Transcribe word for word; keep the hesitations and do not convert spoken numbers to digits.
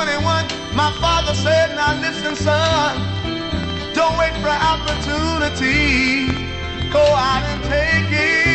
twenty-one, my father said, now listen, son, don't wait for opportunity. Go out and take it.